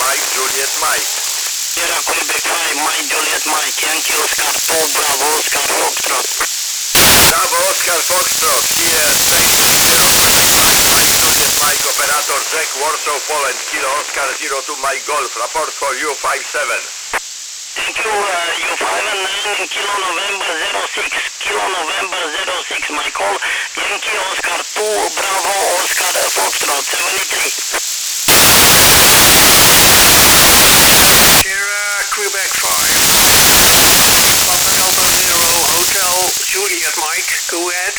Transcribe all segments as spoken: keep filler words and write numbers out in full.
Mike, Juliet, Mike. Sierra Quebec five, Mike, Juliet, Mike, Yankee Oscar two, Bravo Oscar Foxtrot. Bravo, Oscar, Foxtrot, here. Juliet, Mike, operator Jack, Warsaw, Poland, Kilo Oscar zero two, Mike Golf, report for U five seven. Thank you, uh, U five and nine, Kilo November zero six, Kilo November zero six, my call, Yankee Oscar two, Bravo Oscar Foxtrot, seventy-three. Sierra Quebec five, Papa Delta zero, Hotel Juliet Mike, go ahead.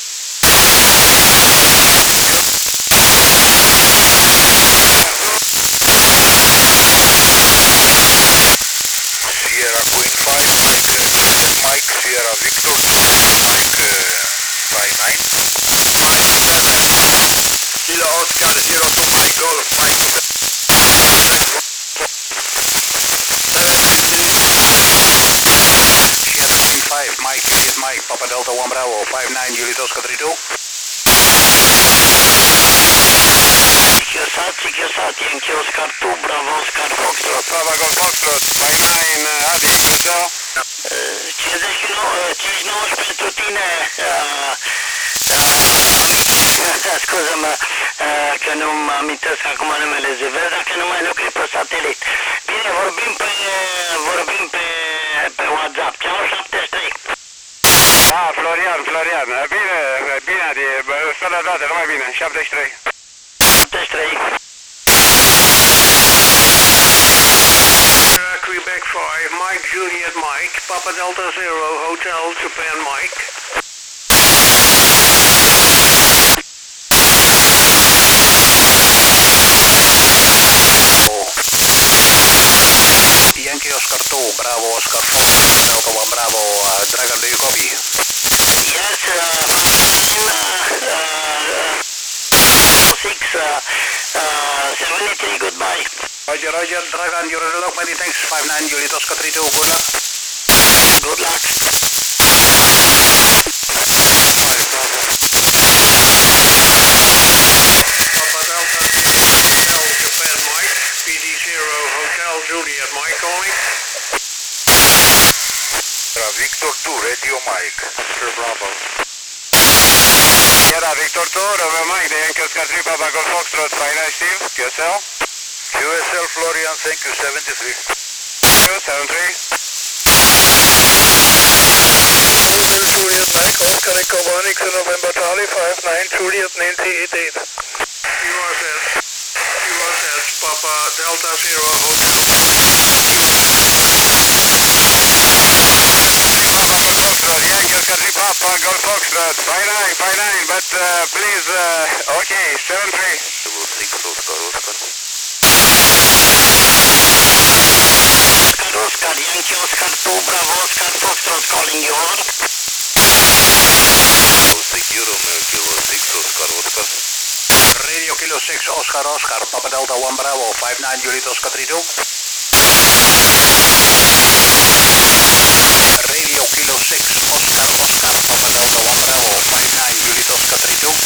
Sierra Queen five, Mike, uh, Mike, Sierra Victor two, Mike uh, five nine. Kilo Oscar zero two, Mike Golf, Mike. five, Mike, Juliet, Mike, Papa Delta one Bravo, five nine, Juliet Oscar three two. Secure Secure Yankee Oscar two, Bravo Oscar Foxtrot. Bravo Golf Foxtrot, five nine, uh, Adi, Brzo. cincizeci și nouă, cincizeci și nouă pentru tine, uh, uh, scuză-mă uh, că nu mă amintesc acum numele zi, vezi dacă nu mai lucrezi pe satelit. Bine, vorbim pe, vorbim pe, pe WhatsApp, ceau șaptezeci și trei. Da, Florian, Florian, bine, bine Adi, sănătate, numai bine, șaptezeci și trei. șaptezeci și trei. Sierra Quebec five, Mike Juliet Mike, Papa Delta zero, Hotel Japan Mike. Yankee Oscar two, Bravo Oscar four, Delta one Bravo, uh, Dragon, do you copy? Yes, uh, six, uh, uh, seventy-three, goodbye. Roger, Roger, Dragon, you're on the log, many thanks, five nine, Juliet Oscar three two, good luck. Good luck. Papa Delta Hotel Japan Mike, P D zero, Hotel Juliet Mike calling. Victor two, Radio Mike, Sir Bravo. Sierra Victor two, Romeo Mike, the Yankee Oscar three, Papa Golf Foxtrot, five nine, Steve, Q S L. Q S L Florian, thank you, seventy-three. seven three. Juliet Mike, Oscar Echo one, X November Charlie, five nine, Juliet Nancy eight eight. U S S, U S S, Papa Delta zero, Hotel. Foxtrot, Yankee Oscar three, Papa Golf Foxtrot, five nine, five nine, but uh, please, uh, okay, seven three. six, Oscar, Oscar. Oscar, Oscar, Yankee Oscar two, Bravo Oscar Foxtrot calling you, over. Secure Romeo Kilo six, Oscar, Oscar. Radio Kilo six, Oscar Oscar, Papa Delta one Bravo, five nine, Juliet Oscar three two. Radio Kilo six, Oscar Oscar, Papa Delta one Bravo, five nine, Juliet Oscar three two.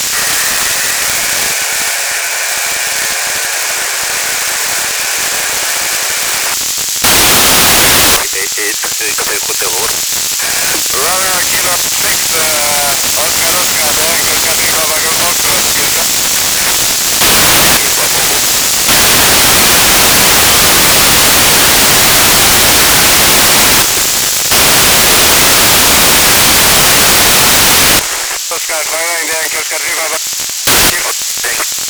eight eight, Quebec Hotel one. Romeo Kilo six, uh, Oscar, Oscar, Yankee Oscar three, Papa Golf Foxtrot, Oscar, five nine, Yankee Oscar three, Papa.